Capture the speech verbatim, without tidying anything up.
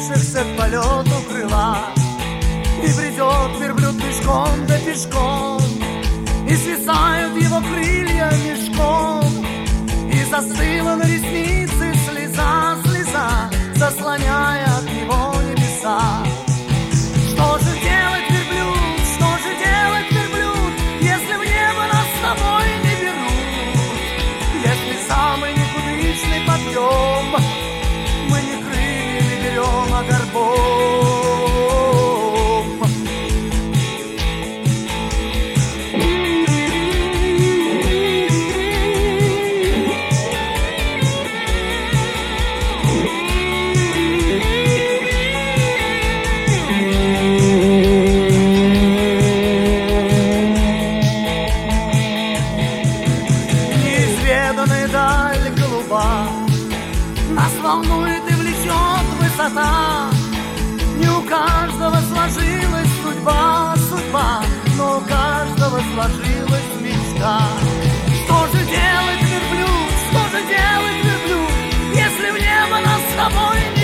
стремившихся к полету крыла. И бредет верблюд пешком да пешком, и свисают его крылья мешком, и застыла на реснице слеза, слеза, заслоняя от него небеса. Что же делать, верблюд, что же делать, верблюд, если в небо нас с тобой не берут? Если самый никудышный подъем мы не крыльями берем, а горбом. Нас волнует и влечет высота. Не у каждого сложилась судьба, судьба, но у каждого сложилась мечта. Что же делать, верблюд, что же делать, верблюд, если в небо нас с тобой не